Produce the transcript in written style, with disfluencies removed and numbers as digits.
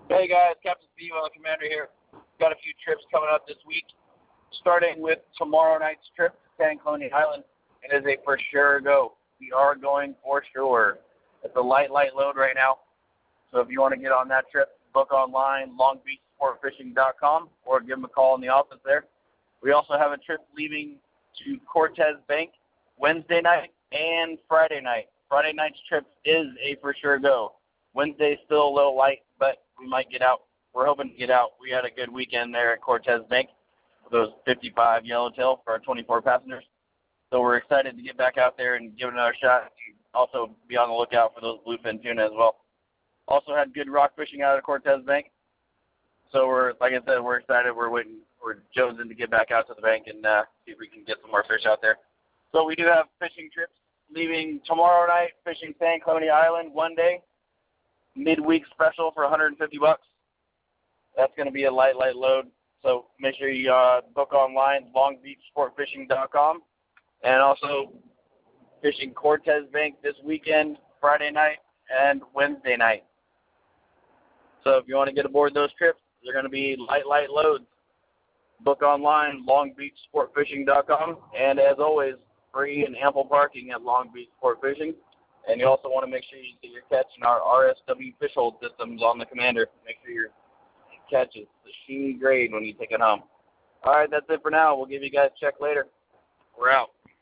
Hey guys, Captain Steve on the Commander here. Got a few trips coming up this week, starting with tomorrow night's trip to San Clemente Island. It is a for sure go. We are going for sure. It's a light load right now. So if you want to get on that trip, book online, longbeachsportfishing.com, or give them a call in the office there. We also have a trip leaving to Cortez Bank Wednesday night and Friday night. Friday night's trip is a for sure go. Wednesday's still a little light, but we might get out. We're hoping to get out. We had a good weekend there at Cortez Bank with those 55 yellowtail for our 24 passengers. So we're excited to get back out there and give it another shot. Also be on the lookout for those bluefin tuna as well. Also had good rock fishing out of Cortez Bank. So like I said, we're excited. We're jonesing to get back out to the bank and see if we can get some more fish out there. So we do have fishing trips leaving tomorrow night, fishing San Clemente Island one day. Midweek special for $150. That's going to be a light load. So make sure you book online, longbeachsportfishing.com. And also fishing Cortez Bank this weekend, Friday night and Wednesday night. So if you want to get aboard those trips, they're going to be light loads. Book online, longbeachsportfishing.com. And as always, free and ample parking at Long Beach Sport Fishing. And you also want to make sure you get your catch in our RSW fish hold systems on the Commander. Make sure your catch is the sheen grade when you take it home. All right, that's it for now. We'll give you guys a check later. We're out.